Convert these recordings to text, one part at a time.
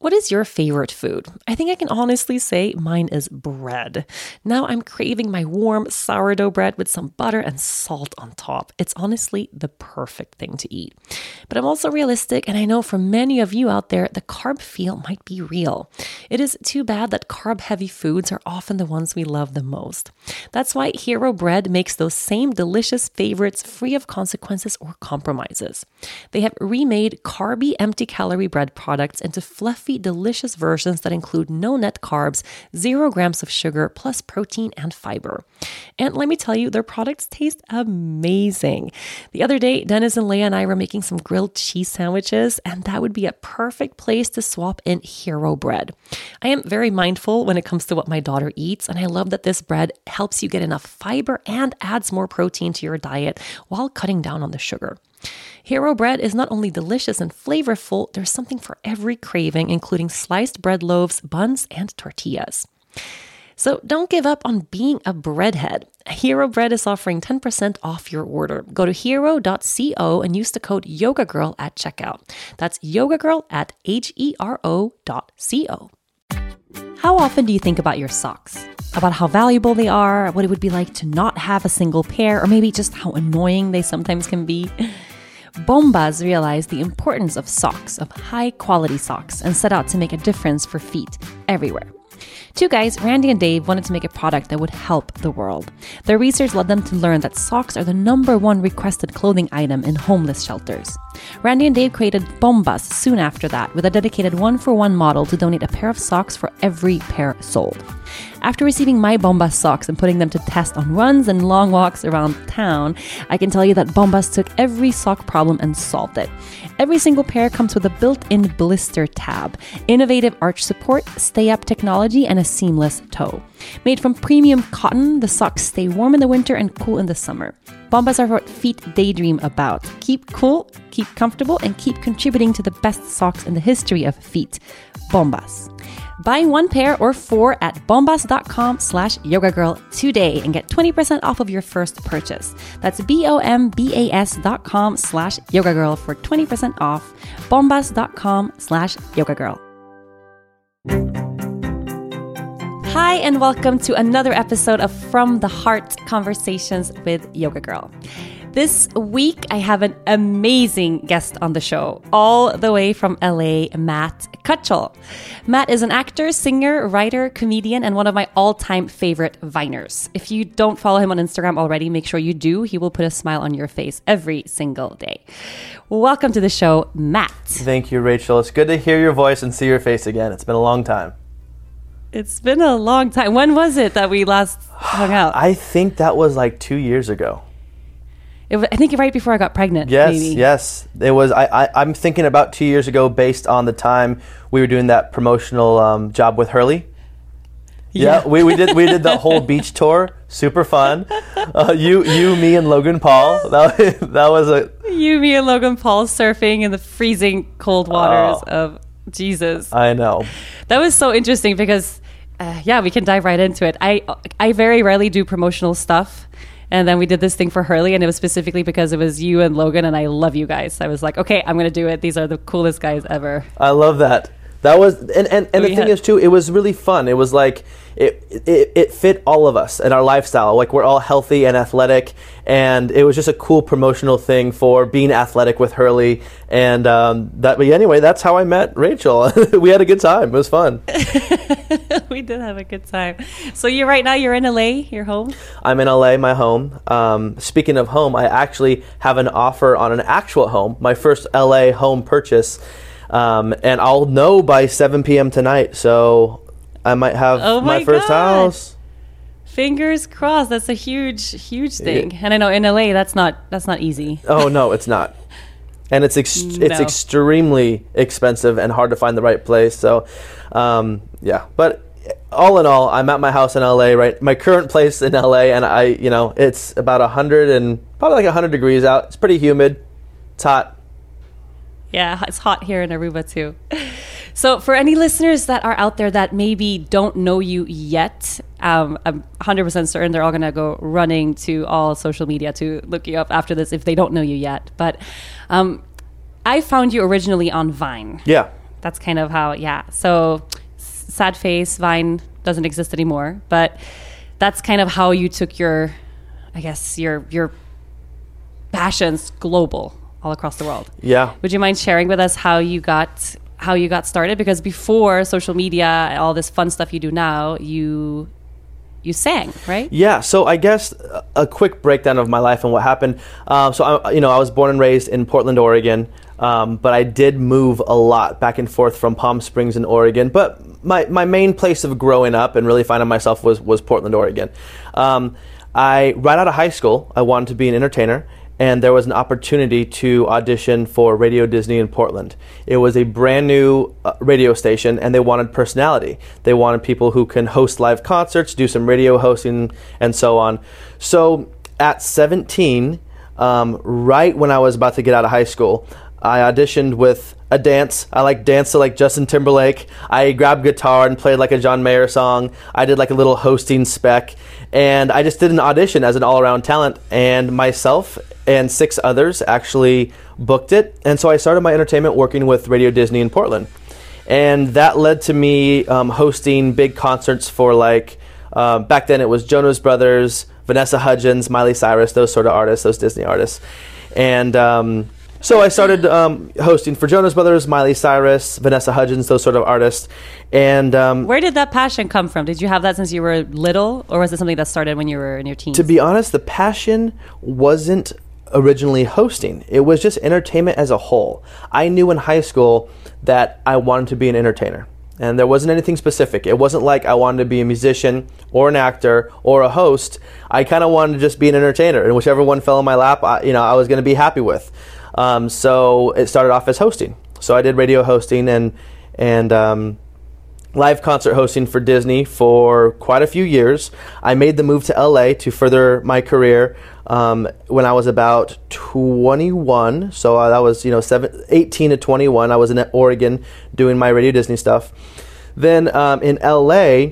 What is your favorite food? I think I can honestly say mine is bread. Now I'm craving my warm sourdough bread with some butter and salt on top. It's honestly the perfect thing to eat. But I'm also realistic, and I know for many of you out there, the carb feel might be real. It is too bad that carb-heavy foods are often the ones we love the most. That's why Hero Bread makes those same delicious favorites free of consequences or compromises. They have remade carby, empty-calorie bread products into fluffy, delicious versions that include no net carbs, 0 grams of sugar, plus protein and fiber. And let me tell you, their products taste amazing. The other day, Dennis and Leah and I were making some grilled cheese sandwiches, and that would be a perfect place to swap in Hero Bread. I am very mindful when it comes to what my daughter eats, and I love that this bread helps you get enough fiber and adds more protein to your diet while cutting down on the sugar. Hero Bread is not only delicious and flavorful, there's something for every craving, including sliced bread loaves, buns, and tortillas. So don't give up on being a breadhead. Hero Bread is offering 10% off your order. Go to hero.co and use the code YogaGirl at checkout. That's YogaGirl at hero.co. How often do you think about your socks? About how valuable they are, what it would be like to not have a single pair, or maybe just how annoying they sometimes can be? Bombas realized the importance of socks, of high-quality socks, and set out to make a difference for feet everywhere. Two guys, Randy and Dave, wanted to make a product that would help the world. Their research led them to learn that socks are the #1 requested clothing item in homeless shelters. Randy and Dave created Bombas soon after that, with a dedicated 1-for-1 model to donate a pair of socks for every pair sold. After receiving my Bombas socks and putting them to test on runs and long walks around town, I can tell you that Bombas took every sock problem and solved it. Every single pair comes with a built-in blister tab, innovative arch support, stay-up technology, and a seamless toe. Made from premium cotton, the socks stay warm in the winter and cool in the summer. Bombas are what feet daydream about. Keep cool, keep comfortable, and keep contributing to the best socks in the history of feet. Bombas. Buy 1 pair or 4 at bombas.com/yogagirl today and get 20% off of your first purchase. That's bombas.com/yogagirl for 20% off. bombas.com/yogagirl. Hi, and welcome to another episode of From the Heart Conversations with Yoga Girl. This week, I have an amazing guest on the show, all the way from LA, Matt Cutchell. Matt is an actor, singer, writer, comedian, and one of my all-time favorite Viners. If you don't follow him on Instagram already, make sure you do. He will put a smile on your face every single day. Welcome to the show, Matt. Thank you, Rachel. It's good to hear your voice and see your face again. It's been a long time. It's been a long time. When was it that we last hung out? I think that was like 2 years ago. I think right before I got pregnant. Yes, maybe. Yes. It was. I'm thinking about 2 years ago, based on the time we were doing that promotional job with Hurley. Yeah, we did the whole beach tour. Super fun. You, me, and Logan Paul. That was a you, me, and Logan Paul surfing in the freezing cold waters of Jesus. I know. That was so interesting because, we can dive right into it. I very rarely do promotional stuff. And then we did this thing for Hurley, and it was specifically because it was you and Logan, and I love you guys. I was like, okay, I'm going to do it. These are the coolest guys ever. I love that. That was, and the thing is too, it was really fun. It was like, it fit all of us and our lifestyle. Like, we're all healthy and athletic, and it was just a cool promotional thing for being athletic with Hurley. And but anyway, that's how I met Rachel. We had a good time. It was fun. We did have a good time. So you're in LA, your home? I'm in LA, my home. Speaking of home, I actually have an offer on an actual home, my first LA home purchase. And I'll know by 7 p.m. tonight, so I might have my first house. Fingers crossed. That's a huge thing. And I know in LA that's not easy. Oh no, it's not. And it's extremely expensive and hard to find the right place. So, But all in all, I'm at my house in LA, right? My current place in LA, and it's about 100 and probably like 100 degrees out. It's pretty humid. It's hot. Yeah, it's hot here in Aruba too. So for any listeners that are out there that maybe don't know you yet, I'm 100% certain they're all going to go running to all social media to look you up after this if they don't know you yet. But I found you originally on Vine. Yeah. That's kind of how, So sad face, Vine doesn't exist anymore, but that's kind of how you took your passions global, all across the world. Yeah. Would you mind sharing with us how you got started? Because before social media and all this fun stuff you do now, you sang, right? Yeah. So I guess a quick breakdown of my life and what happened. I was born and raised in Portland, Oregon, but I did move a lot back and forth from Palm Springs and Oregon. But my main place of growing up and really finding myself was Portland, Oregon. Right out of high school, I wanted to be an entertainer. And there was an opportunity to audition for Radio Disney in Portland. It was a brand new radio station, and they wanted personality. They wanted people who can host live concerts, do some radio hosting, and so on. So at 17, right when I was about to get out of high school, I auditioned with a dance. I danced to Justin Timberlake. I grabbed guitar and played a John Mayer song. I did a little hosting spec. And I just did an audition as an all-around talent. And myself and 6 others actually booked it. And so I started my entertainment working with Radio Disney in Portland. And that led to me hosting big concerts for back then it was Jonas Brothers, Vanessa Hudgens, Miley Cyrus, those sort of artists, those Disney artists. And so I started hosting for Jonas Brothers, Miley Cyrus, Vanessa Hudgens, those sort of artists. And where did that passion come from? Did you have that since you were little, or was it something that started when you were in your teens? To be honest, the passion wasn't originally hosting. It was just entertainment as a whole. I knew in high school that I wanted to be an entertainer. And there wasn't anything specific. It wasn't like I wanted to be a musician or an actor or a host. I kind of wanted to just be an entertainer. And whichever one fell in my lap, I was going to be happy with. So it started off as hosting. So I did radio hosting and live concert hosting for Disney for quite a few years. I made the move to LA to further my career when I was about 21. So that was 18 to 21. I was in Oregon doing my Radio Disney stuff. Then in LA,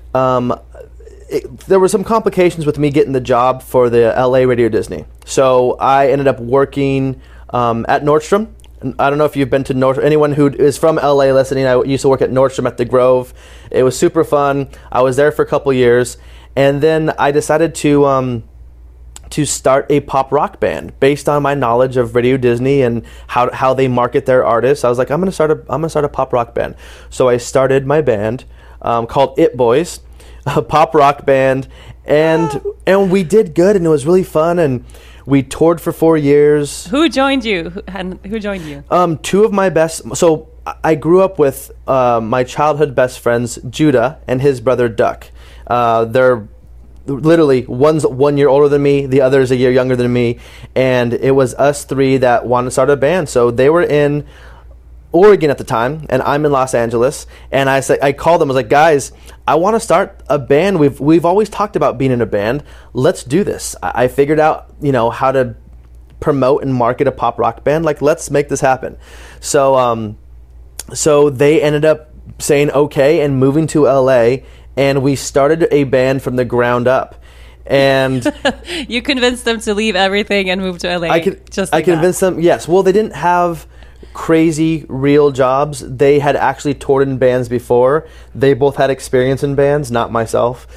there were some complications with me getting the job for the LA Radio Disney. So I ended up working at Nordstrom. I don't know if you've been to Nordstrom. Anyone who is from LA listening, I used to work at Nordstrom at the Grove. It was super fun. I was there for a couple years. And then I decided to start a pop rock band based on my knowledge of Radio Disney and how they market their artists. I was like, I'm gonna start a pop rock band. So I started my band called It Boys, a pop rock band, and we did good, and it was really fun, and we toured for 4 years. Who joined you? Who joined you? 2 of my best. So I grew up with my childhood best friends, Judah and his brother Duck. They're literally, one's 1 year older than me, the other's a year younger than me, and it was us 3 that wanted to start a band. So they were in Oregon at the time, and I'm in Los Angeles, and I called them. I was like, guys, I want to start a band. We've always talked about being in a band. Let's do this. I figured out how to promote and market a pop rock band. Let's make this happen. So so they ended up saying okay and moving to LA, and we started a band from the ground up. And you convinced them to leave everything and move to LA. I convinced them. Yes. Well, they didn't have crazy real jobs. They had actually toured in bands before. They both had experience in bands, not myself.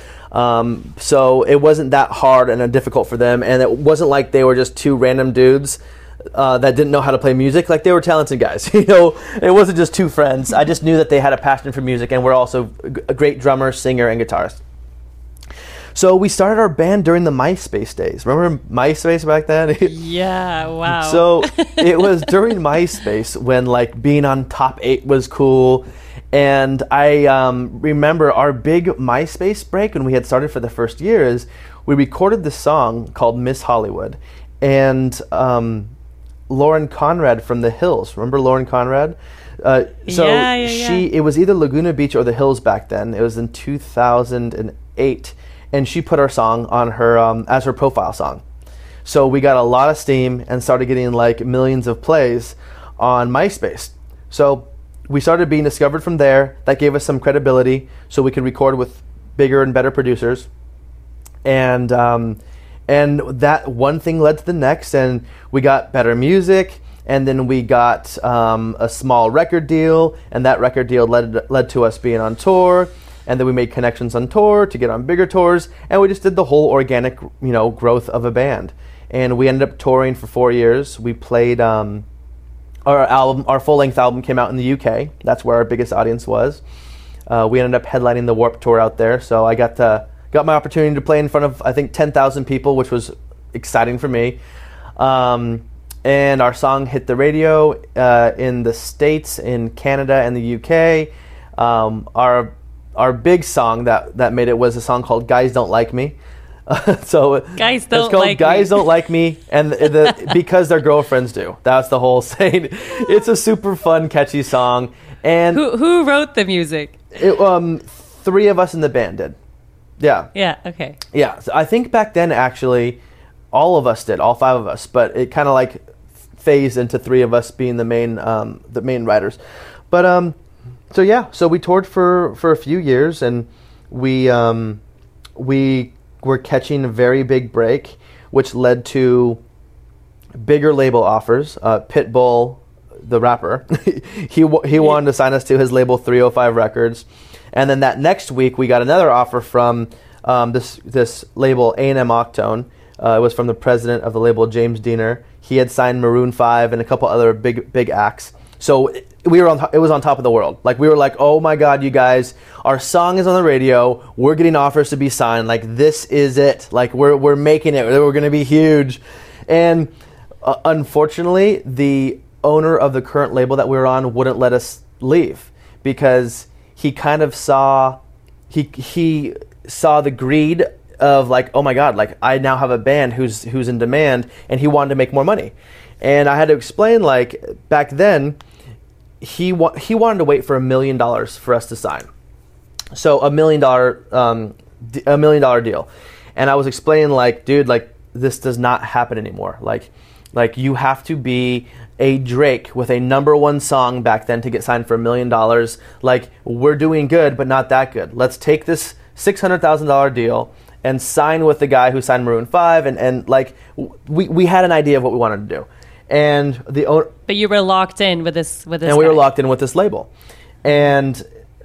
So it wasn't that hard and difficult for them, and it wasn't like they were just 2 random dudes that didn't know how to play music. They were talented guys. It wasn't just 2 friends. I just knew that they had a passion for music and were also a great drummer, singer, and guitarist. So we started our band during the MySpace days. Remember MySpace back then? Yeah, wow. So it was during MySpace when being on top 8 was cool. And I remember our big MySpace break when we had started for the first year is we recorded this song called Miss Hollywood. And Lauren Conrad from The Hills. Remember Lauren Conrad? It was either Laguna Beach or The Hills back then. It was in 2008. And she put our song on her as her profile song. So we got a lot of steam and started getting millions of plays on MySpace. So we started being discovered from there. That gave us some credibility so we could record with bigger and better producers. And that one thing led to the next, and we got better music, and then we got a small record deal, and that record deal led to us being on tour, and then we made connections on tour to get on bigger tours, and we just did the whole organic, growth of a band. And we ended up touring for 4 years. We played our full-length album came out in the UK. That's where our biggest audience was. We ended up headlining the Warped Tour out there, so I got my opportunity to play in front of, I think, 10,000 people, which was exciting for me. And our song hit the radio in the States, in Canada, and the UK. Our big song that made it was a song called "Guys Don't Like Me." So Guys Don't it's called Like "Guys Me. Don't Like Me," and because their girlfriends do. That's the whole saying. It's a super fun, catchy song. And Who wrote the music? 3 of us in the band did. Yeah. Yeah. Okay. Yeah. So I think back then, actually, all of us did, all 5 of us, but it kind of like phased into 3 of us being the main writers. But so we toured for a few years, and we were catching a very big break, which led to bigger label offers. Pitbull, the rapper, he wanted to sign us to his label 305 Records, and then that next week we got another offer from this label A&M Octone. It was from the president of the label, James Diener. He had signed Maroon 5 and a couple other big acts. So it was on top of the world. Like, we were like, oh my God, you guys, our song is on the radio. We're getting offers to be signed. Like, this is it. Like, we're making it. We're going to be huge. And unfortunately, the owner of the current label that we were on wouldn't let us leave, because he kind of saw the greed of, like, oh my God, like, I now have a band who's in demand, and he wanted to make more money. And I had to explain, like, back then, he wanted to wait for $1 million for us to sign. So $1 million deal. And I was explaining, like, dude, like, this does not happen anymore. Like you have to be a Drake with a #1 song back then to get signed for $1 million. Like, we're doing good, but not that good. Let's take this $600,000 deal and sign with the guy who signed Maroon 5, and like, we had an idea of what we wanted to do. And But you were locked in with this. And we were locked in with this label. And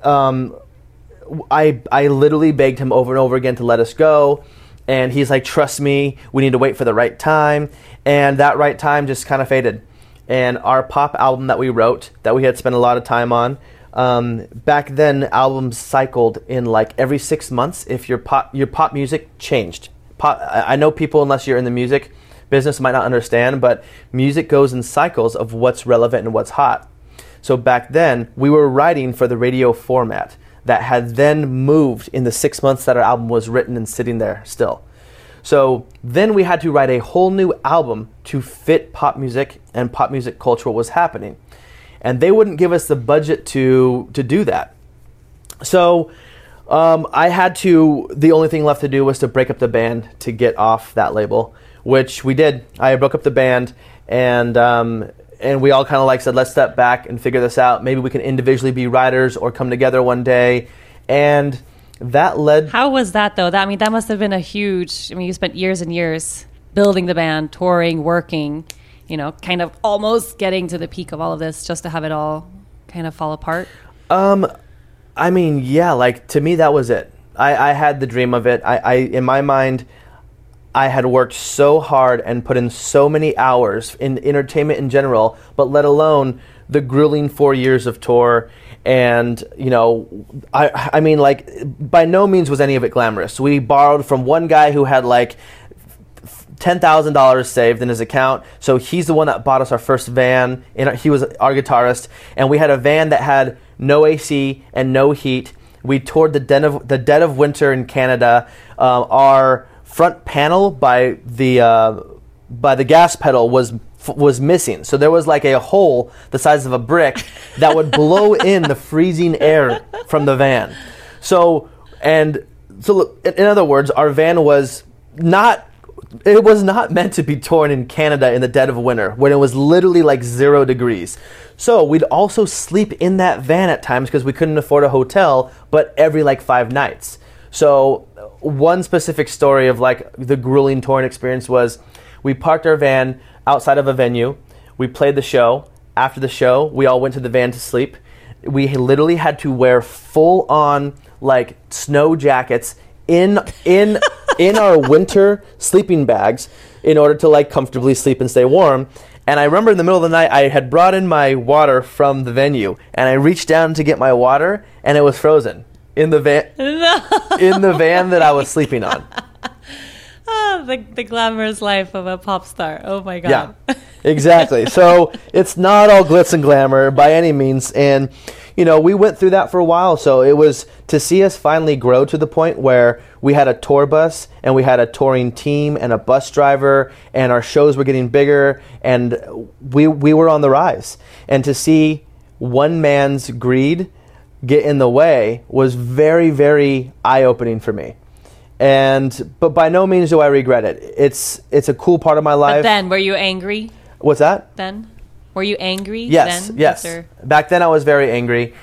I literally begged him over and over again to let us go. And he's like, trust me, we need to wait for the right time. And that right time just kind of faded. And our pop album that we wrote, that we had spent a lot of time on, back then albums cycled in like every 6 months if your pop music changed. I know people, unless you're in the music business, might not understand, but music goes in cycles of what's relevant and what's hot. So back then, we were writing for the radio format that had then moved in the 6 months that our album was written and sitting there still. So then we had to write a whole new album to fit pop music and pop music culture, what was happening. And they wouldn't give us the budget to do that. So the only thing left to do was to break up the band to get off that label, which we did. I broke up the band, and we all kind of like said, let's step back and figure this out. Maybe we can individually be writers or come together one day. And that led... How was that, though? That must have been a huge... you spent years and years building the band, touring, working, kind of almost getting to the peak of all of this just to have it all kind of fall apart. Yeah, like, to me, that was it. I had the dream of it. I in my mind, I had worked so hard and put in so many hours in entertainment in general, but let alone the grueling 4 years of tour. And, by no means was any of it glamorous. We borrowed from one guy who had like $10,000 saved in his account. So he's the one that bought us our first van. He was our guitarist. And we had a van that had no AC and no heat. We toured the dead of winter in Canada. Our front panel by the gas pedal was missing. So there was like a hole the size of a brick that would blow in the freezing air from the van. So in other words, our van was not meant to be torn in Canada in the dead of winter when it was literally like 0 degrees. So we'd also sleep in that van at times because we couldn't afford a hotel, but every like 5 nights. So one specific story of like the grueling touring experience was we parked our van outside of a venue. We played the show. After the show, we all went to the van to sleep. We literally had to wear full on like snow jackets in our winter sleeping bags in order to like comfortably sleep and stay warm. And I remember in the middle of the night, I had brought in my water from the venue, and I reached down to get my water, and it was frozen in the van. No. In the van that I was sleeping on. Oh, the glamorous life of a pop star. Oh my God. Yeah, exactly. So it's not all glitz and glamour by any means. And, you know, we went through that for a while. So it was to see us finally grow to the point where we had a tour bus and we had a touring team and a bus driver, and our shows were getting bigger, and we were on the rise. And to see one man's greed get in the way was very, very eye-opening for me. But by no means do I regret it. It's a cool part of my life. But then, were you angry? What's that? Then, were you angry? Yes, then, yes. Back then, I was very angry.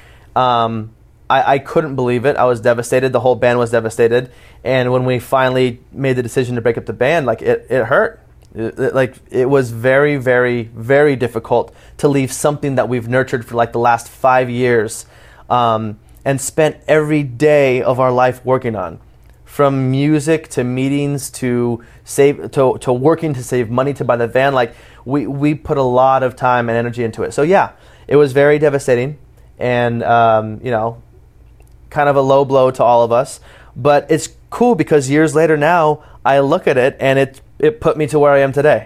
I couldn't believe it. I was devastated. The whole band was devastated. And when we finally made the decision to break up the band, like it hurt. It was very, very, very difficult to leave something that we've nurtured for like the last 5 years, and spent every day of our life working on. From music to meetings to working to save money to buy the van, like we put a lot of time and energy into it. So yeah, it was very devastating, and you know, kind of a low blow to all of us. But it's cool because years later now, I look at it and it put me to where I am today.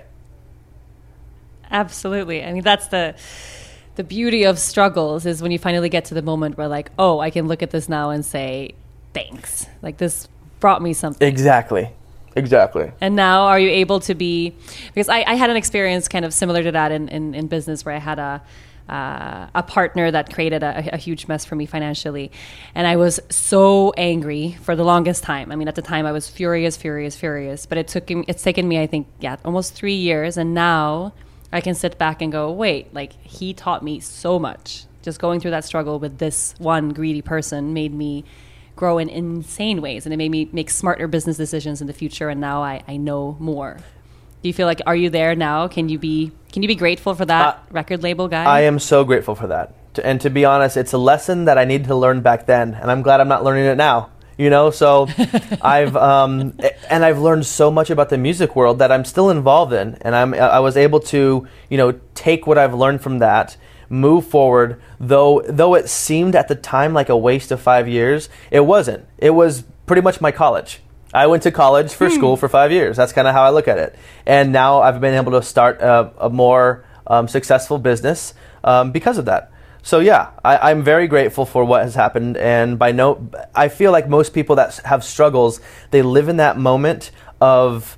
Absolutely. I mean, that's the beauty of struggles, is when you finally get to the moment where like, oh, I can look at this now and say thanks. Like this brought me something. Exactly. And now are you able to be, because I had an experience kind of similar to that in business, where I had a partner that created a huge mess for me financially. And I was so angry for the longest time. I mean, at the time I was furious, but it's taken me, I think, almost 3 years. And now I can sit back and go, wait, like he taught me so much. Just going through that struggle with this one greedy person made me grow in insane ways, and it made me make smarter business decisions in the future. And now I know more. Do you feel like, are you there now? Can you be grateful for that record label guy? I am so grateful for that. And to be honest, it's a lesson that I needed to learn back then, and I'm glad I'm not learning it now. You know, so I've learned so much about the music world that I'm still involved in, and I was able to, you know, take what I've learned from that, move forward. Though it seemed at the time like a waste of 5 years, it wasn't. It was pretty much my college. I went to college for school for 5 years. That's kind of how I look at it. And now I've been able to start a more successful business because of that. So yeah, I'm very grateful for what has happened. And I feel like most people that have struggles, they live in that moment of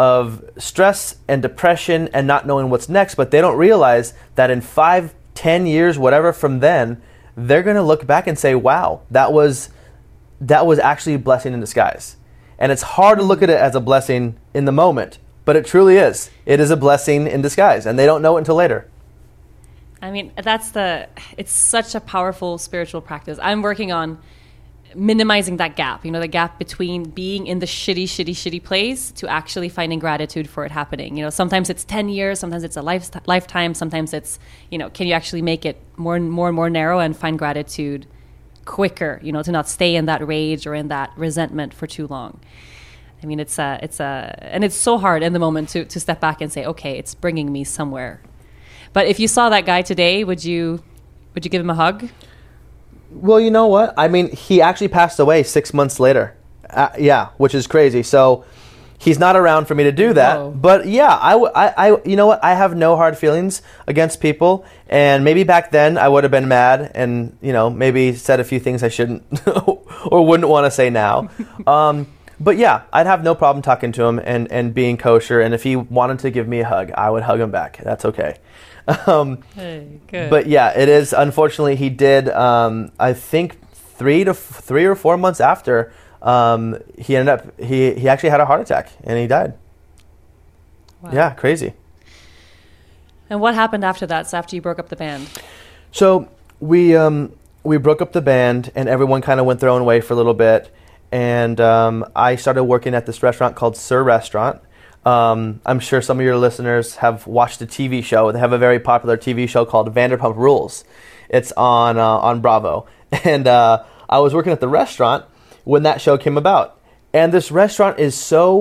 stress and depression and not knowing what's next, but they don't realize that in 5, 10 years, whatever from then, they're going to look back and say, wow, that was actually a blessing in disguise. And it's hard to look at it as a blessing in the moment, but it truly is. It is a blessing in disguise, and they don't know it until later. I mean, it's such a powerful spiritual practice. I'm working on minimizing that gap, you know, the gap between being in the shitty place to actually finding gratitude for it happening. You know, sometimes it's 10 years, sometimes it's a lifetime, sometimes it's, you know, can you actually make it more and more narrow and find gratitude quicker, you know, to not stay in that rage or in that resentment for too long. I mean, and it's so hard in the moment to step back and say, okay, it's bringing me somewhere. But if you saw that guy today, would you give him a hug? Well, you know what? I mean, he actually passed away 6 months later. Yeah, which is crazy. So he's not around for me to do that. Whoa. But yeah, I you know what? I have no hard feelings against people. And maybe back then I would have been mad and, you know, maybe said a few things I shouldn't or wouldn't want to say now. But yeah, I'd have no problem talking to him and being kosher. And if he wanted to give me a hug, I would hug him back. That's okay. Hey, good. But yeah, it is. Unfortunately, he did. I think 3 or 4 months after, he ended up. He actually had a heart attack and he died. Wow. Yeah, crazy. And what happened after that? So after you broke up the band? So we broke up the band and everyone kind of went their own way for a little bit. And I started working at this restaurant called Sir Restaurant. I'm sure some of your listeners have watched a TV show. They have a very popular TV show called Vanderpump Rules. It's on Bravo. And I was working at the restaurant when that show came about. And this restaurant is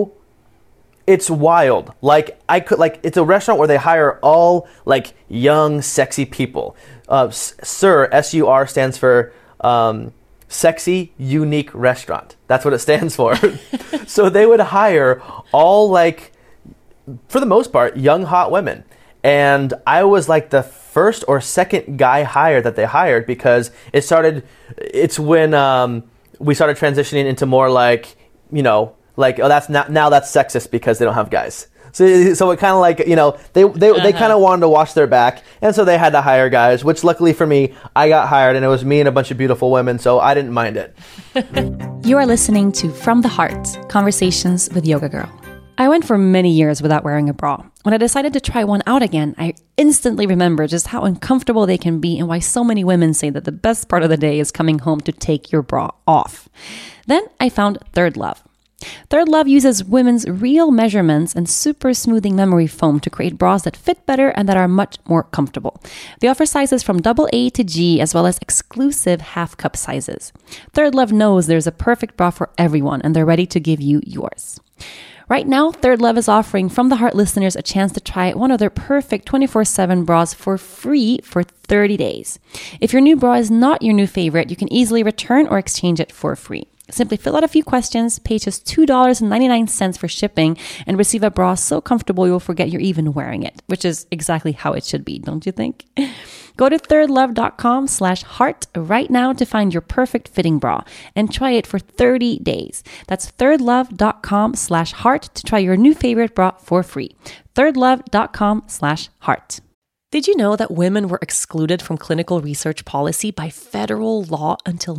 it's wild. It's a restaurant where they hire all like young, sexy people. SUR, S-U-R, stands for Sexy Unique Restaurant. That's what it stands for. So they would hire all, like, for the most part, young, hot women. And I was like the first or second guy hired that they hired, because it's when we started transitioning into more like, that's sexist because they don't have guys. So it kind of like, they kind of wanted to wash their back. And so they had to hire guys, which luckily for me, I got hired, and it was me and a bunch of beautiful women. So I didn't mind it. You are listening to From the Heart, Conversations with Yoga Girl. I went for many years without wearing a bra. When I decided to try one out again, I instantly remembered just how uncomfortable they can be and why so many women say that the best part of the day is coming home to take your bra off. Then I found Third Love. Third Love uses women's real measurements and super smoothing memory foam to create bras that fit better and that are much more comfortable. They offer sizes from AA to G, as well as exclusive half-cup sizes. Third Love knows there's a perfect bra for everyone, and they're ready to give you yours. Right now, Third Love is offering From the Heart listeners a chance to try one of their perfect 24/7 bras for free for 30 days. If your new bra is not your new favorite, you can easily return or exchange it for free. Simply fill out a few questions, pay just $2.99 for shipping, and receive a bra so comfortable you'll forget you're even wearing it, which is exactly how it should be, don't you think? Go to thirdlove.com/heart right now to find your perfect fitting bra and try it for 30 days. That's thirdlove.com/heart to try your new favorite bra for free. thirdlove.com/heart. Did you know that women were excluded from clinical research policy by federal law until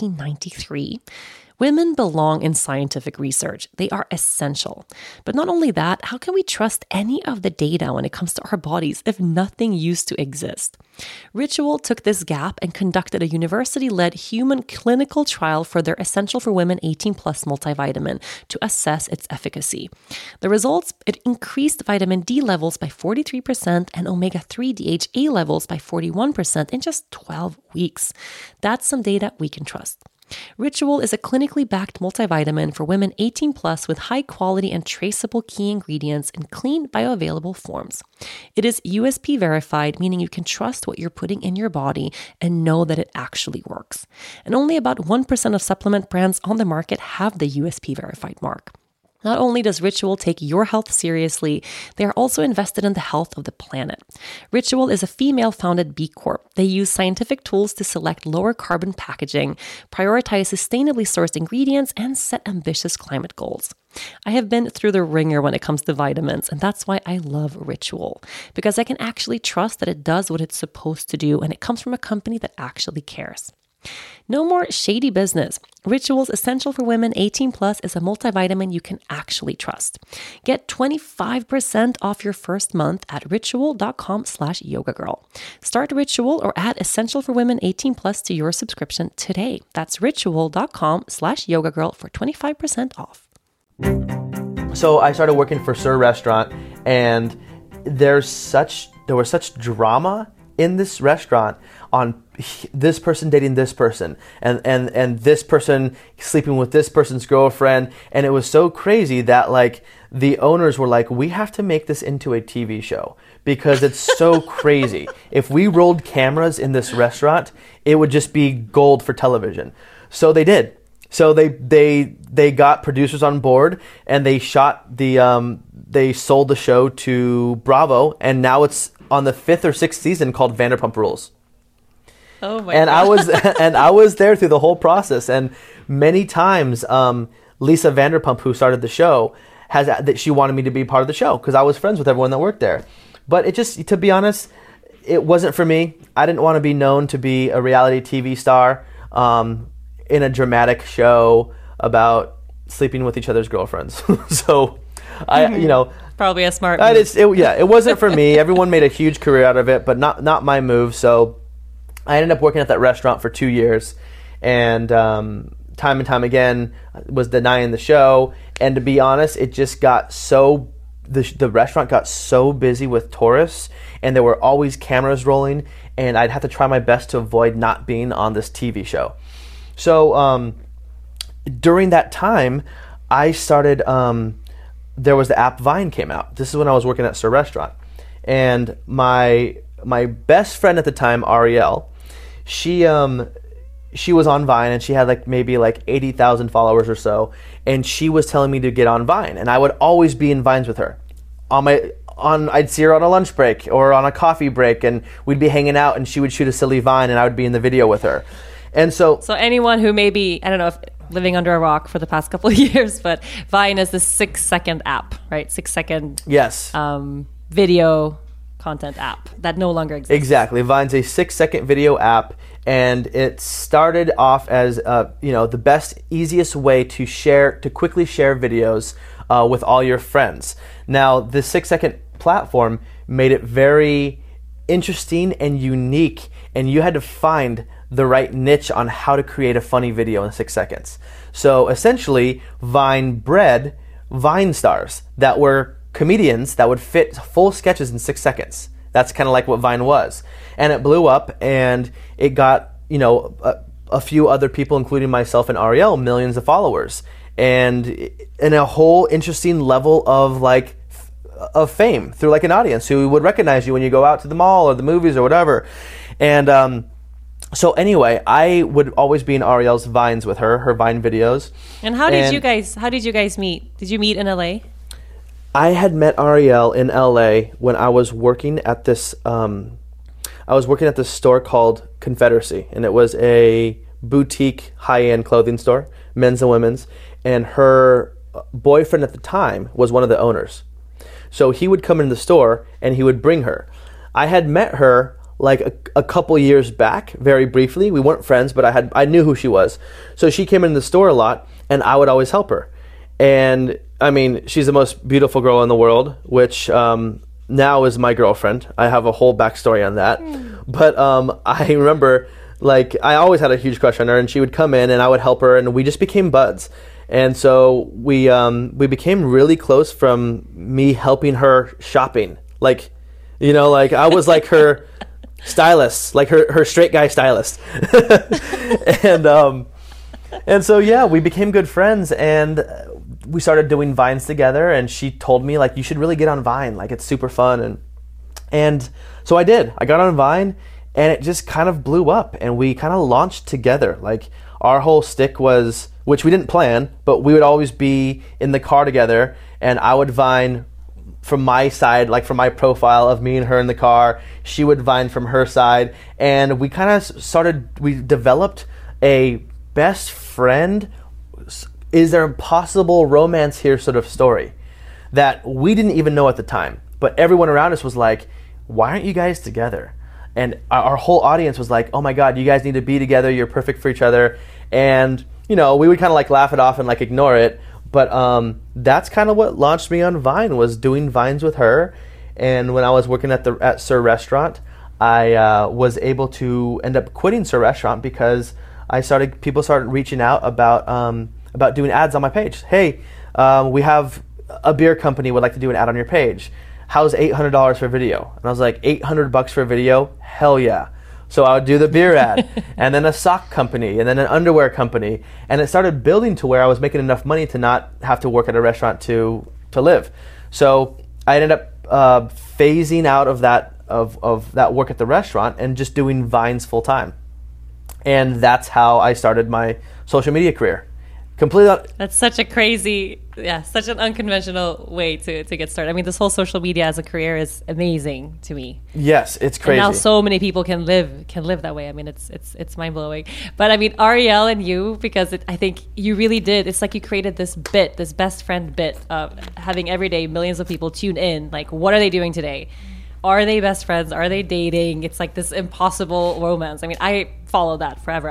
1993? Women belong in scientific research. They are essential. But not only that, how can we trust any of the data when it comes to our bodies if nothing used to exist? Ritual took this gap and conducted a university-led human clinical trial for their Essential for Women 18 Plus multivitamin to assess its efficacy. The results, it increased vitamin D levels by 43% and omega-3 DHA levels by 41% in just 12 weeks. That's some data we can trust. Ritual is a clinically backed multivitamin for women 18 plus with high quality and traceable key ingredients in clean bioavailable forms. It is USP verified, meaning you can trust what you're putting in your body and know that it actually works. And only about 1% of supplement brands on the market have the USP verified mark. Not only does Ritual take your health seriously, they are also invested in the health of the planet. Ritual is a female-founded B Corp. They use scientific tools to select lower carbon packaging, prioritize sustainably sourced ingredients, and set ambitious climate goals. I have been through the ringer when it comes to vitamins, and that's why I love Ritual, because I can actually trust that it does what it's supposed to do, and it comes from a company that actually cares. No more shady business. Ritual's Essential for Women 18 Plus is a multivitamin you can actually trust. Get 25% off your first month at ritual.com/yogagirl. Start Ritual or add Essential for Women 18 Plus to your subscription today. That's ritual.com/yogagirl for 25% off. So I started working for SUR Restaurant, and there was such drama in this restaurant on this person dating this person and this person sleeping with this person's girlfriend. And it was so crazy that like the owners were like, we have to make this into a TV show because it's so crazy. If we rolled cameras in this restaurant, it would just be gold for television. So they did. So they got producers on board, and they shot they sold the show to Bravo, and now it's on the 5th or 6th season called Vanderpump Rules. Oh my and God. I was there through the whole process, and many times Lisa Vanderpump, who started the show, that she wanted me to be part of the show because I was friends with everyone that worked there. But it just, to be honest, it wasn't for me. I didn't want to be known to be a reality TV star in a dramatic show about sleeping with each other's girlfriends. So probably a smart move. It wasn't for me. Everyone made a huge career out of it, but not my move. So I ended up working at that restaurant for 2 years, and time and time again was denying the show. And to be honest, it just got so the restaurant got so busy with tourists, and there were always cameras rolling, and I'd have to try my best to avoid not being on this TV show. So during that time, I started, there was the app Vine came out. This is when I was working at Sir Restaurant. And my best friend at the time, Ariel, she was on Vine, and she had maybe 80,000 followers or so, and she was telling me to get on Vine, and I would always be in Vines with her. I'd see her on a lunch break or on a coffee break, and we'd be hanging out, and she would shoot a silly Vine, and I would be in the video with her. And so anyone who may be, I don't know if living under a rock for the past couple of years, but Vine is the 6-second app, right? 6-second yes, video content app that no longer exists. Exactly. Vine's a 6-second video app, and it started off as the best, easiest way to quickly share videos with all your friends. Now, the 6-second platform made it very interesting and unique, and you had to find the right niche on how to create a funny video in 6 seconds. So essentially, Vine bred Vine stars that were comedians that would fit full sketches in 6 seconds. That's kind of like what Vine was. And it blew up, and it got, a few other people, including myself and Ariel, millions of followers. And in a whole interesting level of fame through an audience who would recognize you when you go out to the mall or the movies or whatever. And so anyway, I would always be in Ariel's Vines with her Vine videos. And how did you guys meet? Did you meet in LA? I had met Ariel in LA when I was working at this store called Confederacy, and it was a boutique high-end clothing store, men's and women's, and her boyfriend at the time was one of the owners. So he would come into the store and he would bring her. I had met her a couple years back, very briefly. We weren't friends, but I knew who she was. So she came into the store a lot, and I would always help her. And I mean, she's the most beautiful girl in the world, which now is my girlfriend. I have a whole backstory on that. But I remember, I always had a huge crush on her, and she would come in, and I would help her, and we just became buds. And so we became really close from me helping her shopping. I was like her stylist, her straight guy stylist. And so, yeah, we became good friends, and we started doing Vines together, and she told me, you should really get on Vine. It's super fun. And so I did. I got on Vine, and it just kind of blew up, and we kind of launched together. Our whole stick was, which we didn't plan, but we would always be in the car together, and I would Vine from my side, from my profile of me and her in the car. She would Vine from her side, and we kind of we developed a best friend, is there a possible romance here sort of story that we didn't even know at the time. But everyone around us was like, why aren't you guys together? And our whole audience was like, oh my God, you guys need to be together. You're perfect for each other. And, we would kind of laugh it off and ignore it. But that's kind of what launched me on Vine, was doing Vines with her. And when I was working at Sir Restaurant, I was able to end up quitting Sir Restaurant because people started reaching out about doing ads on my page. Hey, we have a beer company would like to do an ad on your page. How's $800 for video? And I was like, $800 for video? Hell yeah. So I would do the beer ad, and then a sock company, and then an underwear company, and it started building to where I was making enough money to not have to work at a restaurant to live. So I ended up phasing out of that work at the restaurant and just doing Vines full time. And that's how I started my social media career. That's such a crazy, such an unconventional way to get started. I mean, this whole social media as a career is amazing to me. Yes, it's crazy. And now so many people can live that way. I mean, it's mind blowing. But I mean, Ariel and you, because I think you really did. It's you created this best friend bit of having every day millions of people tune in. What are they doing today? Are they best friends? Are they dating? It's this impossible romance. I mean, I followed that forever.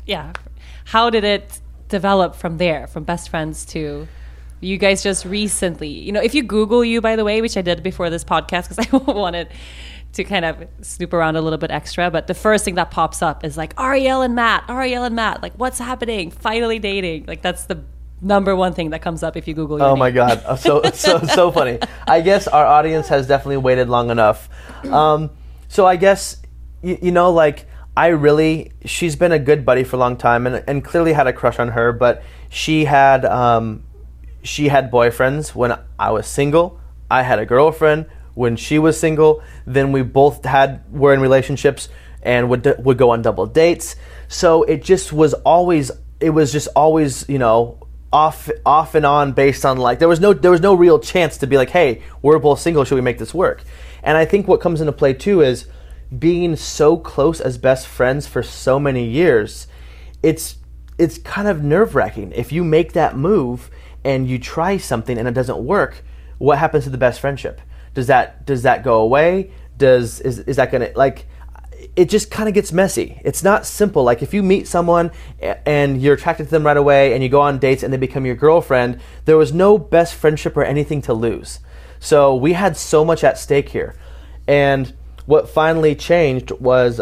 How did it develop from there, from best friends to you guys just recently? If you Google you, by the way, which I did before this podcast because I wanted to kind of snoop around a little bit extra, but the first thing that pops up is Ariel and Matt, what's happening? Finally dating. That's the number one thing that comes up if you Google your Oh name. my God. So funny. I guess our audience has definitely waited long enough. So I guess, you know, like, she's been a good buddy for a long time and clearly had a crush on her, but she had boyfriends when I was single. I had a girlfriend when she was single. Then we both were in relationships and would go on double dates. So it was just always, you know, off and on based on, like, there was no real chance to be like, hey, we're both single, should we make this work? And I think what comes into play too is being so close as best friends for so many years. It's kind of nerve-wracking. If you make that move and you try something and it doesn't work, what happens to the best friendship? Does that go away? Is that gonna, like, it just kind of gets messy. It's not simple. Like, if you meet someone and you're attracted to them right away and you go on dates and they become your girlfriend, there was no best friendship or anything to lose. So we had so much at stake here. And what finally changed was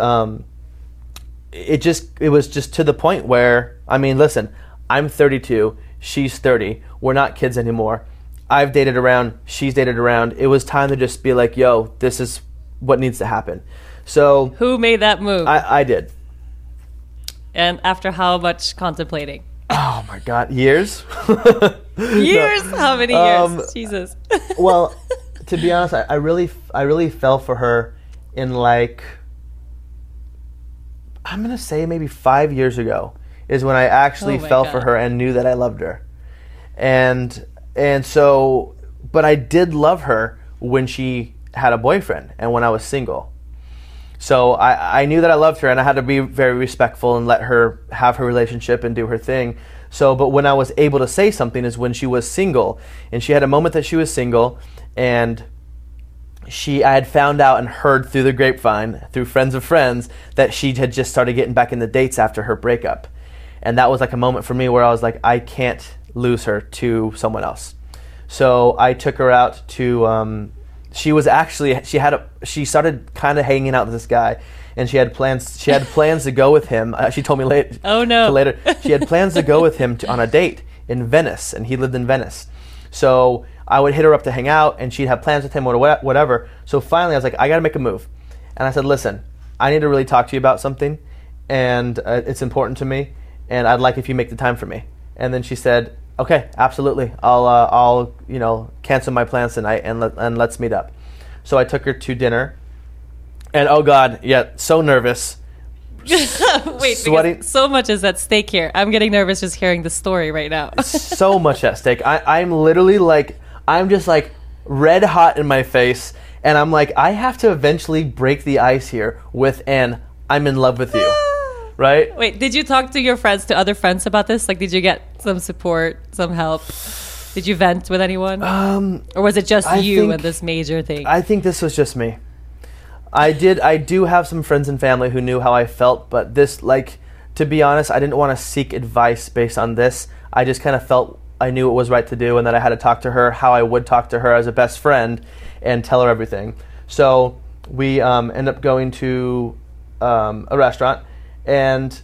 it was just to the point where, I mean, listen, I'm 32, she's 30, we're not kids anymore. I've dated around, she's dated around. It was time to just be like, yo, this is what needs to happen. So who made that move? I did. And after how much contemplating? Oh my God, years? Years? No. How many years? Jesus. Well, to be honest, I really fell for her in, like, I'm gonna say maybe 5 years ago is when I actually fell for her and knew that I loved her. And so, but I did love her when she had a boyfriend and when I was single. So I knew that I loved her and I had to be very respectful and let her have her relationship and do her thing. So, but when I was able to say something is when she was single, and she had a moment that she was single, and I had found out and heard through the grapevine, through friends of friends, that she had just started getting back into dates after her breakup. And that was like a moment for me where I was like, I can't lose her to someone else. So I took her out to, she started kind of hanging out with this guy, and she had plans to go with him. She told me later. Oh no. Later. She had plans to go with him on a date in Venice, and he lived in Venice. So I would hit her up to hang out, and she'd have plans with him or whatever. So finally I was like, I got to make a move. And I said, listen, I need to really talk to you about something, and it's important to me, and I'd like if you make the time for me. And then she said, okay, absolutely. I'll cancel my plans tonight and let's meet up. So I took her to dinner, and oh God, yeah, so nervous. Wait, sweating. So much is at stake here. I'm getting nervous just hearing the story right now. So much at stake. I'm literally like, I'm just like red hot in my face, and I'm like, I have to eventually break the ice here with an I'm in love with you. Right? Wait, did you talk to your friends, to other friends about this? Like, did you get some support, some help? Did you vent with anyone? Or was it just you and this major thing? I think this was just me. I do have some friends and family who knew how I felt, but this, like, to be honest, I didn't want to seek advice based on this. I just kind of felt I knew it was right to do, and that I had to talk to her how I would talk to her as a best friend and tell her everything. So we end up going to a restaurant, and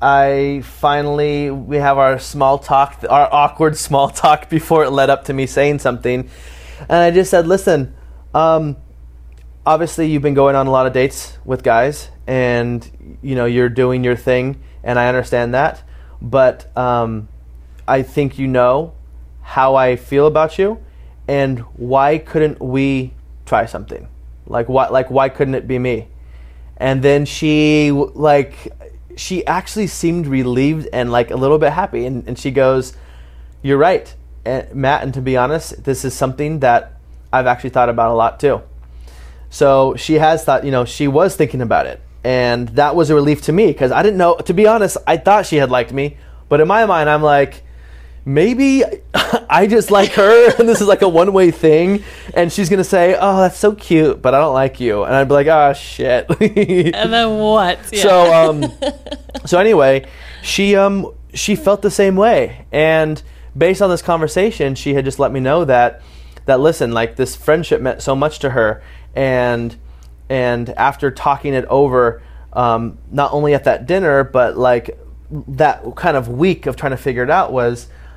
we have our small talk, our awkward small talk before it led up to me saying something. And I just said, listen, obviously you've been going on a lot of dates with guys, and you're doing your thing, and I understand that, but I think you know how I feel about you, and why couldn't we try something? Why couldn't it be me? And then she actually seemed relieved and like a little bit happy, and she goes, you're right, Matt, and to be honest, this is something that I've actually thought about a lot too. So she has thought, she was thinking about it, and that was a relief to me, because I didn't know, to be honest, I thought she had liked me, but in my mind I'm like, maybe I just like her and this is like a one-way thing, and she's gonna say, oh, that's so cute, but I don't like you, and I'd be like, oh shit. And then what? Yeah. So anyway, she felt the same way, and based on this conversation, she had just let me know that listen, like, this friendship meant so much to her, and after talking it over, not only at that dinner, but like that kind of week of trying to figure it out, was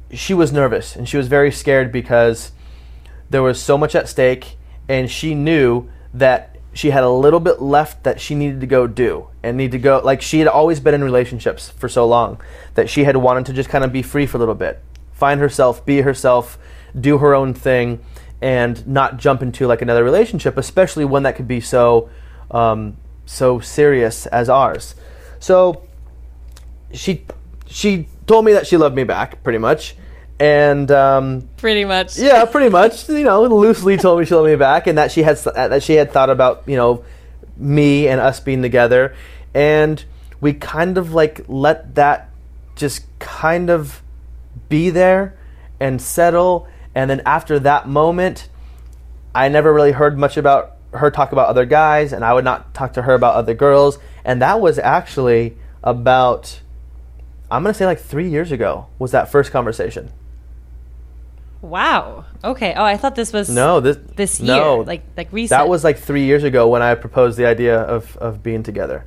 she was nervous and she was very scared because there was so much at stake, and she knew that she had a little bit left that she needed to go do and need to go, like, she had always been in relationships for so long that she had wanted to just kind of be free for a little bit, find herself, be herself, do her own thing, and not jump into like another relationship, especially one that could be so serious as ours. So she told me that she loved me back, pretty much. And pretty much, yeah, pretty much, loosely told me she loved me back, and that she had thought about me and us being together, and we kind of like let that just kind of be there and settle. And then after that moment, I never really heard much about her talk about other guys, and I would not talk to her about other girls. And that was actually about, I'm gonna say like 3 years ago was that first conversation. Wow. Okay. Oh, I thought this was this year. No, like recent. That was like 3 years ago when I proposed the idea of being together.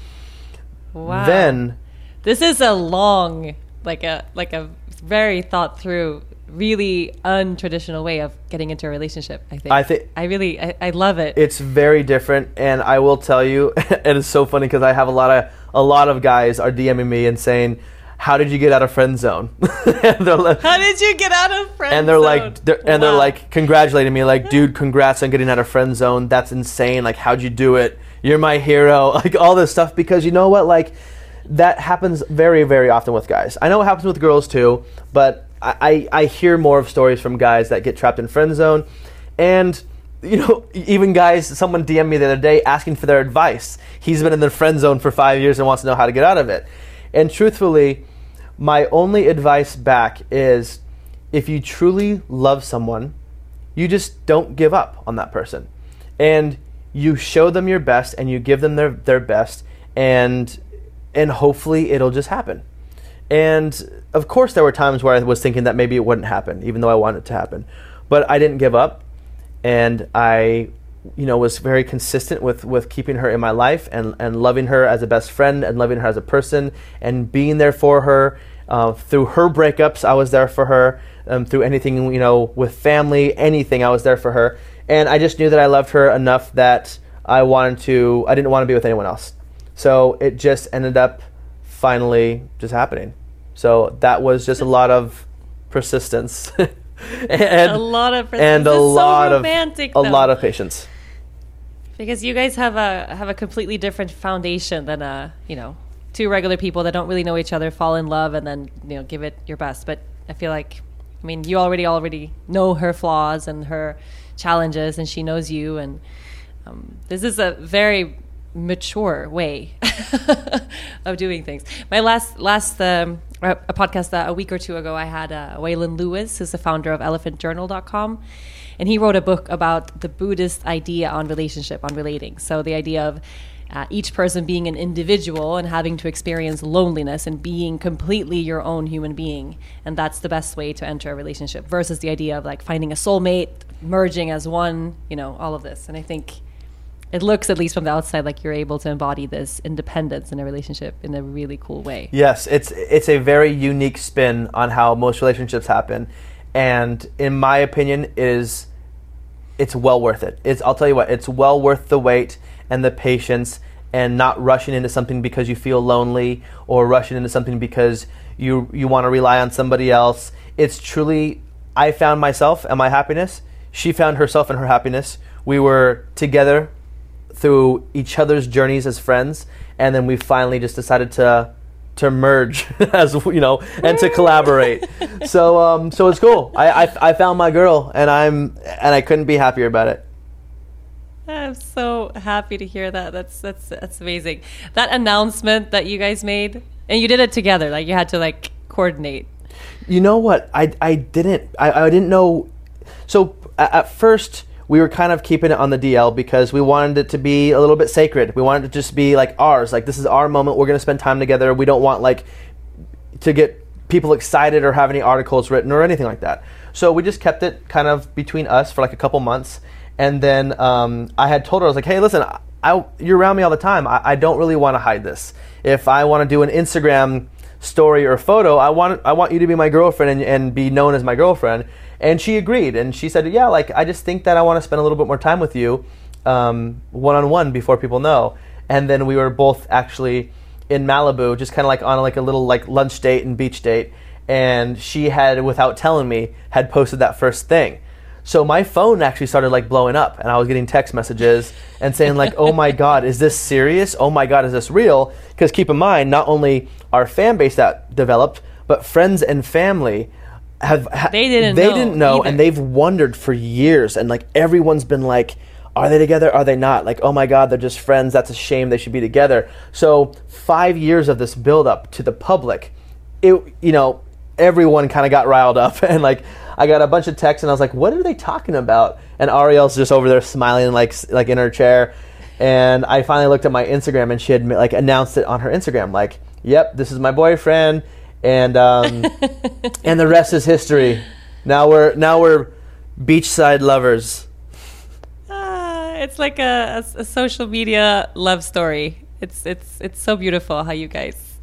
Wow. Then this is a long, like a very thought through, really untraditional way of getting into a relationship. I love it. It's very different, and I will tell you, and it's so funny because I have a lot of guys are DMing me and saying, how did you get out of friend zone? And they're like, how did you get out of friend zone? They're like congratulating me, like, dude, congrats on getting out of friend zone. That's insane. Like, how'd you do it? You're my hero. Like, all this stuff, because you know what? Like, that happens very, very often with guys. I know it happens with girls too, but I hear more of stories from guys that get trapped in friend zone. And even guys, someone DM'd me the other day asking for their advice. He's been in the friend zone for 5 years and wants to know how to get out of it. And truthfully, my only advice back is, if you truly love someone, you just don't give up on that person. And you show them your best, and you give them their best, and hopefully it'll just happen. And of course there were times where I was thinking that maybe it wouldn't happen, even though I wanted it to happen. But I didn't give up, and I was very consistent with keeping her in my life and loving her as a best friend and loving her as a person and being there for her. Through her breakups, I was there for her. Through anything, with family, anything, I was there for her. And I just knew that I loved her enough that I didn't want to be with anyone else. So it just ended up finally just happening. So that was just a lot of persistence. and a lot of patience. Because you guys have a completely different foundation than two regular people that don't really know each other, fall in love, and then give it your best. But I feel like, you already know her flaws and her challenges, and she knows you, and this is a very mature way of doing things. My last a podcast a week or two ago, I had Waylon Lewis, who's the founder of elephantjournal.com, and he wrote a book about the Buddhist idea on relationship, on relating. So the idea of each person being an individual and having to experience loneliness and being completely your own human being, and that's the best way to enter a relationship, versus the idea of like finding a soulmate, merging as one, all of this. And I think it looks, at least from the outside, like you're able to embody this independence in a relationship in a really cool way. Yes, it's a very unique spin on how most relationships happen, and in my opinion, it's well worth it. I'll tell you what, it's well worth the wait and the patience, and not rushing into something because you feel lonely, or rushing into something because you want to rely on somebody else. It's truly, I found myself and my happiness. She found herself and her happiness. We were together through each other's journeys as friends, and then we finally just decided to merge as and to collaborate. So it's cool. I found my girl, and I couldn't be happier about it. I'm so happy to hear that. That's amazing. That announcement that you guys made, and you did it together, like you had to coordinate. You know what? I didn't know. So at first, we were kind of keeping it on the DL because we wanted it to be a little bit sacred. We wanted it to just be like ours. Like, this is our moment. We're going to spend time together. We don't want to get people excited or have any articles written or anything like that. So we just kept it kind of between us for a couple months. And then I had told her, I was like, hey, listen, you're around me all the time. I don't really want to hide this. If I want to do an Instagram story or photo. I want you to be my girlfriend and be known as my girlfriend. And she agreed, and she said, yeah, like, I just think that I want to spend a little bit more time with you, one-on-one before people know. And then we were both actually in Malibu, just kind of like on like a little like lunch date and beach date. And she had, without telling me, had posted that first thing. So my phone actually started like blowing up, and I was getting text messages and saying like, oh my God, is this serious? Oh my God, is this real? Because keep in mind, not only our fan base that developed, but friends and family they didn't know either. And they've wondered for years, and like everyone's been like, are they together? Are they not? Like, oh my God, they're just friends. That's a shame. They should be together. So 5 years of this build up to the public, everyone kind of got riled up, and like I got a bunch of texts, and I was like, what are they talking about? And Ariel's just over there smiling like in her chair. And I finally looked at my Instagram, and she had like announced it on her Instagram, like, yep, this is my boyfriend. And and the rest is history. Now we're beachside lovers. It's like a social media love story. It's so beautiful how you guys,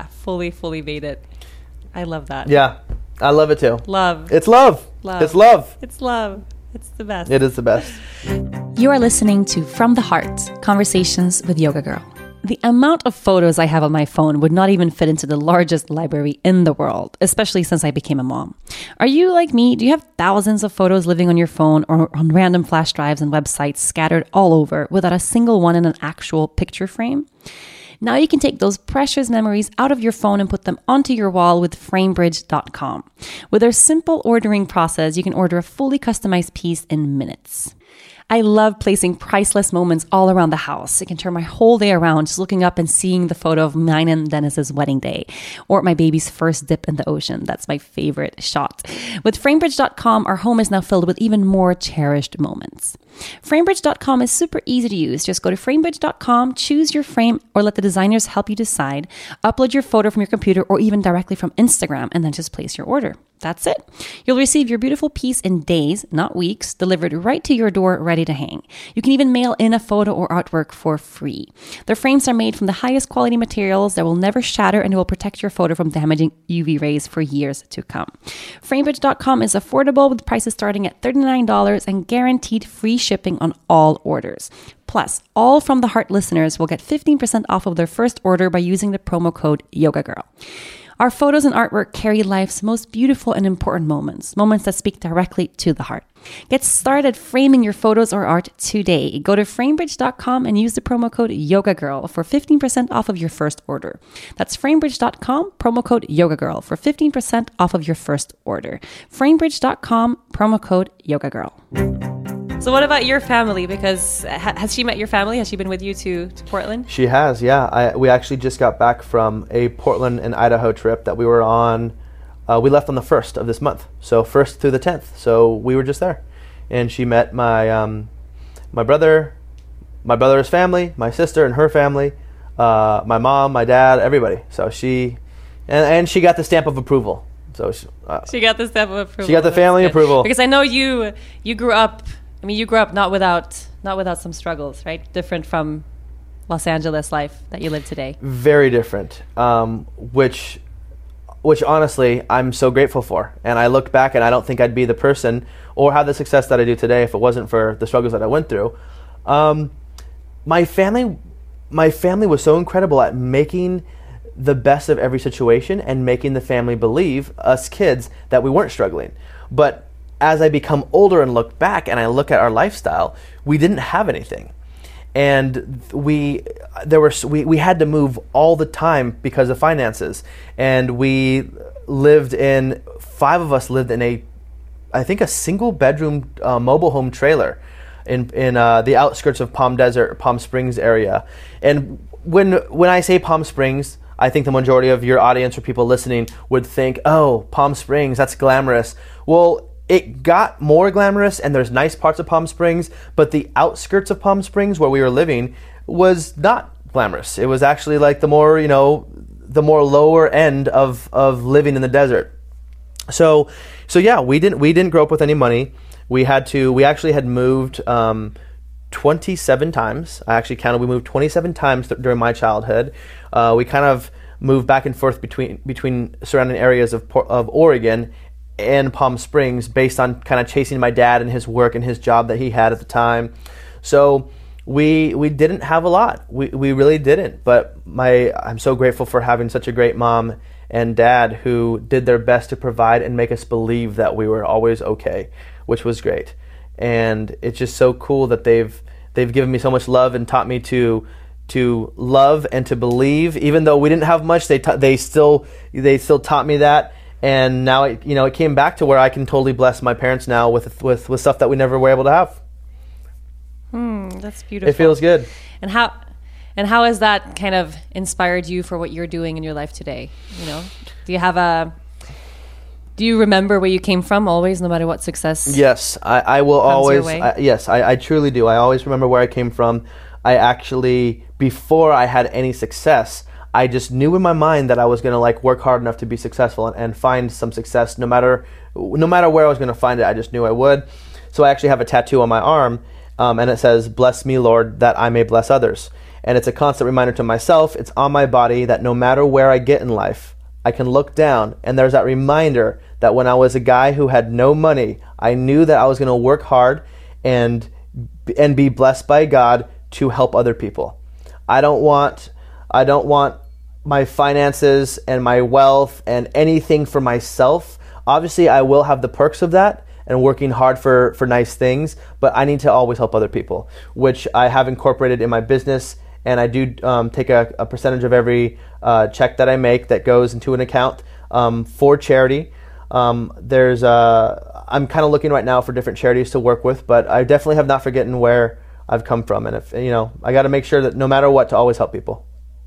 fully made it. I love that. Yeah, I love it too. Love. It's love. Love. It's love. It's love. It's the best. It is the best. You are listening to From the Heart, Conversations with Yoga Girl. The amount of photos I have on my phone would not even fit into the largest library in the world, especially since I became a mom. Are you like me? Do you have thousands of photos living on your phone or on random flash drives and websites scattered all over without a single one in an actual picture frame? Now you can take those precious memories out of your phone and put them onto your wall with Framebridge.com. With their simple ordering process, you can order a fully customized piece in minutes. I love placing priceless moments all around the house. It can turn my whole day around just looking up and seeing the photo of mine and Dennis's wedding day, or my baby's first dip in the ocean. That's my favorite shot. With Framebridge.com, our home is now filled with even more cherished moments. Framebridge.com is super easy to use. Just go to Framebridge.com, choose your frame, or let the designers help you decide. Upload your photo from your computer or even directly from Instagram, and then just place your order. That's it. You'll receive your beautiful piece in days, not weeks, delivered right to your door, ready to hang. You can even mail in a photo or artwork for free. Their frames are made from the highest quality materials that will never shatter, and it will protect your photo from damaging UV rays for years to come. Framebridge.com is affordable with prices starting at $39 and guaranteed free shipping on all orders. Plus, all From the Heart listeners will get 15% off of their first order by using the promo code YogaGirl. Our photos and artwork carry life's most beautiful and important moments that speak directly to the heart. Get started framing your photos or art today. Go to Framebridge.com and use the promo code YogaGirl for 15% off of your first order. That's Framebridge.com, promo code YogaGirl for 15% off of your first order. Framebridge.com, promo code YogaGirl. So what about your family? Because has she met your family? Has she been with you to Portland? She has, yeah. We actually just got back from a Portland and Idaho trip that we were on. We left on the 1st of this month, so 1st through the 10th. So we were just there. And she met my brother, my brother's family, my sister and her family, my mom, my dad, everybody. So she got the stamp of approval. So she got the stamp of approval. She got the family approval. Because I know you grew up. I mean, you grew up not without some struggles, right? Different from Los Angeles life that you live today. Very different, which honestly I'm so grateful for. And I look back and I don't think I'd be the person or have the success that I do today if it wasn't for the struggles that I went through. My family was so incredible at making the best of every situation and making the family believe, us kids, that we weren't struggling. But as I become older and look back and I look at our lifestyle, we didn't have anything. And we had to move all the time because of finances. And five of us lived in I think a single bedroom mobile home trailer in the outskirts of Palm Springs area. And when I say Palm Springs, I think the majority of your audience or people listening would think, oh, Palm Springs, that's glamorous. Well, it got more glamorous, and there's nice parts of Palm Springs, but the outskirts of Palm Springs where we were living was not glamorous. It was actually like the more lower end of living in the desert. So yeah, we didn't grow up with any money. We actually had moved 27 times. I actually counted. We moved 27 times during my childhood. We kind of move back and forth between surrounding areas of Oregon and Palm Springs based on kind of chasing my dad and his work and his job that he had at the time. So we didn't have a lot. We really didn't. But I'm so grateful for having such a great mom and dad who did their best to provide and make us believe that we were always okay, which was great. And it's just so cool that they've given me so much love and taught me to love and to believe. Even though we didn't have much, they still taught me that. And now it came back to where I can totally bless my parents now with stuff that we never were able to have. That's beautiful. It feels good. And how has that kind of inspired you for what you're doing in your life today? Do you remember where you came from always, no matter what success? Yes, I will always. Your way? I truly do. I always remember where I came from. I actually, before I had any success, I just knew in my mind that I was going to work hard enough to be successful and find some success no matter where I was going to find it. I just knew I would. So I actually have a tattoo on my arm, and it says, "Bless me, Lord, that I may bless others." And it's a constant reminder to myself, it's on my body, that no matter where I get in life, I can look down, and there's that reminder that when I was a guy who had no money, I knew that I was going to work hard and be blessed by God to help other people. I don't want my finances and my wealth and anything for myself. Obviously, I will have the perks of that and working hard for nice things, but I need to always help other people, which I have incorporated in my business. And I do take a percentage of every check that I make that goes into an account for charity. I'm kind of looking right now for different charities to work with, but I definitely have not forgotten where I've come from. And I got to make sure that no matter what, to always help people.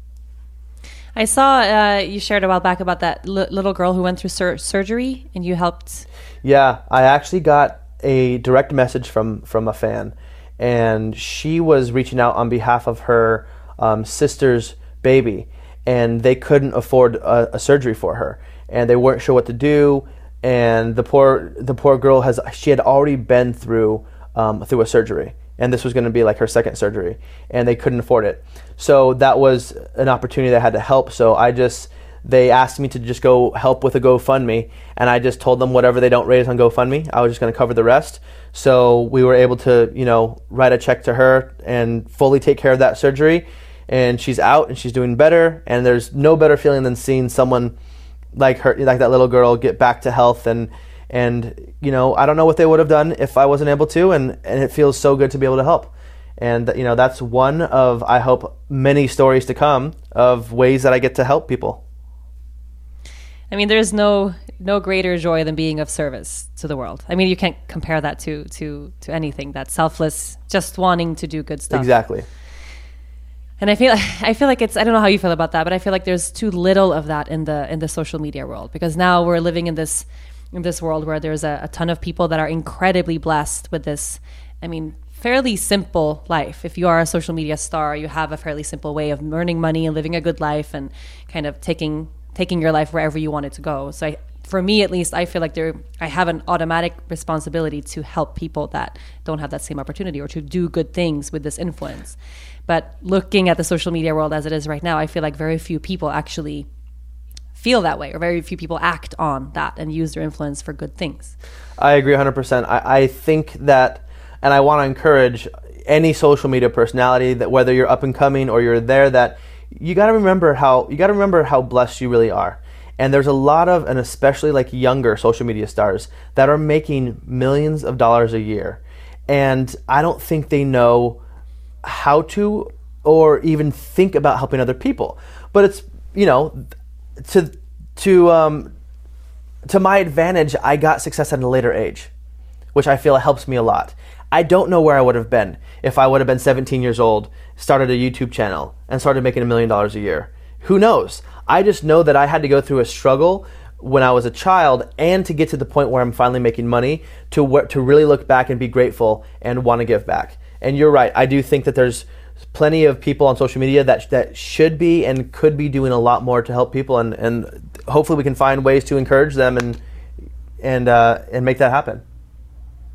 I saw you shared a while back about that little girl who went through surgery, and you helped. Yeah, I actually got a direct message from a fan. And she was reaching out on behalf of her sister's baby, and they couldn't afford a surgery for her, and they weren't sure what to do. And the poor girl had already been through a surgery, and this was going to be her second surgery, and they couldn't afford it. So that was an opportunity that I had to help. So they asked me to just go help with a GoFundMe, and I just told them whatever they don't raise on GoFundMe, I was just going to cover the rest. So we were able to, write a check to her and fully take care of that surgery. And she's out and she's doing better. And there's no better feeling than seeing someone like her, like that little girl, get back to health. And I don't know what they would have done if I wasn't able to. And it feels so good to be able to help. And, that's one of, I hope, many stories to come of ways that I get to help people. I mean, there's no greater joy than being of service to the world. I mean, you can't compare that to anything. That selfless, just wanting to do good stuff. Exactly. And I feel like it's, I don't know how you feel about that, but I feel like there's too little of that in the social media world, because now we're living in this world where there's a ton of people that are incredibly blessed with this, fairly simple life. If you are a social media star, you have a fairly simple way of earning money and living a good life and kind of taking your life wherever you want it to go. So for me, at least, I feel like I have an automatic responsibility to help people that don't have that same opportunity, or to do good things with this influence. But looking at the social media world as it is right now, I feel like very few people actually feel that way, or very few people act on that and use their influence for good things. I agree 100%. I think that, and I want to encourage any social media personality, that whether you're up and coming or you're there, that you got to remember how blessed you really are. And there's a lot of, and especially younger social media stars that are making millions of dollars a year. And I don't think they know how to, or even think about helping other people. But it's, to my advantage, I got success at a later age, which I feel helps me a lot. I don't know where I would have been if I would have been 17 years old, started a YouTube channel, and started making $1 million a year. Who knows? I just know that I had to go through a struggle when I was a child, and to get to the point where I'm finally making money, to really look back and be grateful and want to give back. And you're right. I do think that there's plenty of people on social media that should be and could be doing a lot more to help people, and hopefully we can find ways to encourage them and make that happen.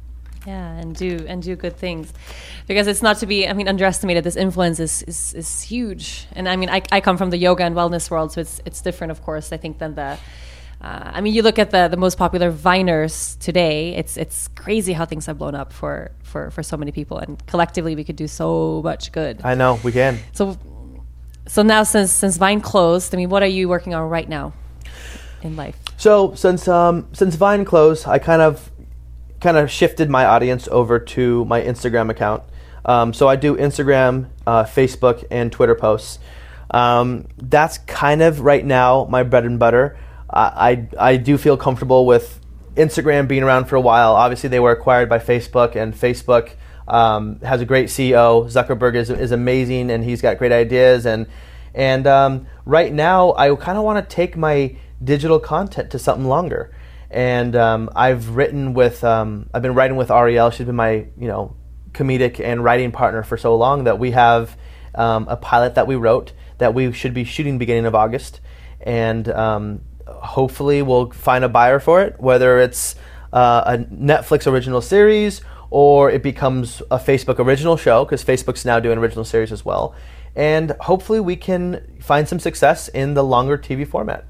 Yeah, and do good things, because it's not to be, underestimated. This influence is huge. And I come from the yoga and wellness world, so it's different, of course, I think, than the you look at the most popular Viners today. It's crazy how things have blown up for so many people, and collectively we could do so much good. I know we can. So now, since Vine closed, what are you working on right now in life? So since Vine closed, I kind of shifted my audience over to my Instagram account. So I do Instagram, Facebook, and Twitter posts. That's kind of right now my bread and butter. I do feel comfortable with Instagram being around for a while. Obviously, they were acquired by Facebook, and Facebook has a great CEO. Zuckerberg is amazing, and he's got great ideas. And right now, I kind of want to take my digital content to something longer. And I've been writing with Ariel. She's been my comedic and writing partner for so long that we have a pilot that we wrote that we should be shooting beginning of August, and hopefully we'll find a buyer for it, whether it's a Netflix original series or it becomes a Facebook original show, because Facebook's now doing original series as well. And hopefully we can find some success in the longer TV format.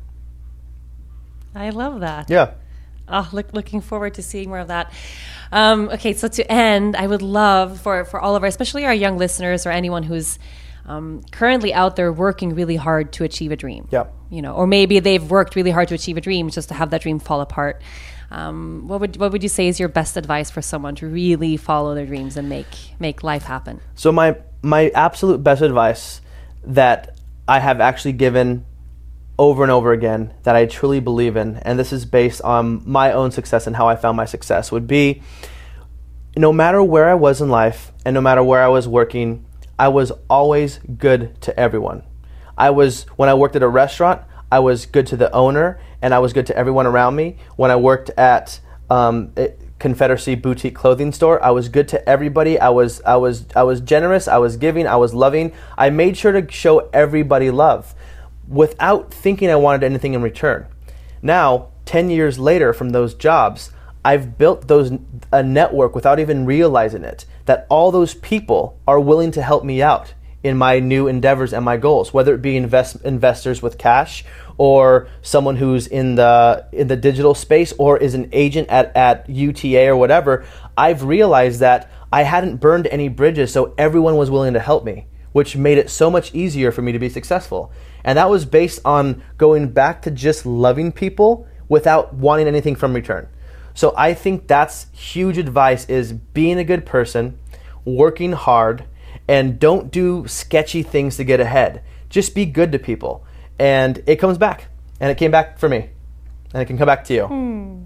I love that. Yeah. Looking forward to seeing more of that. Okay, so to end, I would love for all of our, especially our young listeners or anyone who's currently out there working really hard to achieve a dream. Yeah. Or maybe they've worked really hard to achieve a dream just to have that dream fall apart. What would you say is your best advice for someone to really follow their dreams and make life happen? So my absolute best advice that I have actually given over and over again, that I truly believe in, and this is based on my own success and how I found my success, would be, no matter where I was in life and no matter where I was working, I was always good to everyone. When I worked at a restaurant, I was good to the owner, and I was good to everyone around me. When I worked at Confederacy Boutique Clothing Store, I was good to everybody. I was generous. I was giving. I was loving. I made sure to show everybody love, without thinking I wanted anything in return. Now, 10 years later from those jobs, I've built a network without even realizing it, that all those people are willing to help me out in my new endeavors and my goals, whether it be investors with cash, or someone who's in the digital space, or is an agent at UTA or whatever. I've realized that I hadn't burned any bridges, so everyone was willing to help me, which made it so much easier for me to be successful. And that was based on going back to just loving people without wanting anything from return. So I think that's huge advice, is being a good person, working hard, and don't do sketchy things to get ahead. Just be good to people. And it comes back. And it came back for me. And it can come back to you.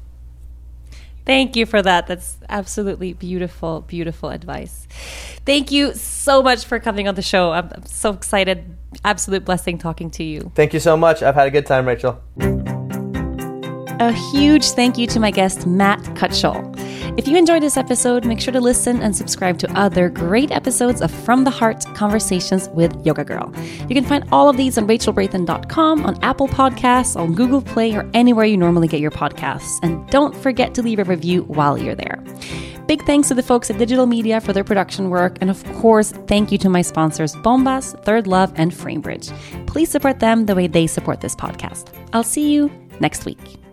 Thank you for that. That's absolutely beautiful, beautiful advice. Thank you so much for coming on the show. I'm so excited. Absolute blessing talking to you. Thank you so much. I've had a good time, Rachel. A huge thank you to my guest, Matt Cutshall. If you enjoyed this episode, make sure to listen and subscribe to other great episodes of From the Heart Conversations with Yoga Girl. You can find all of these on rachelbraithen.com, on Apple Podcasts, on Google Play, or anywhere you normally get your podcasts. And don't forget to leave a review while you're there. Big thanks to the folks at Digital Media for their production work. And of course, thank you to my sponsors, Bombas, Third Love, and Framebridge. Please support them the way they support this podcast. I'll see you next week.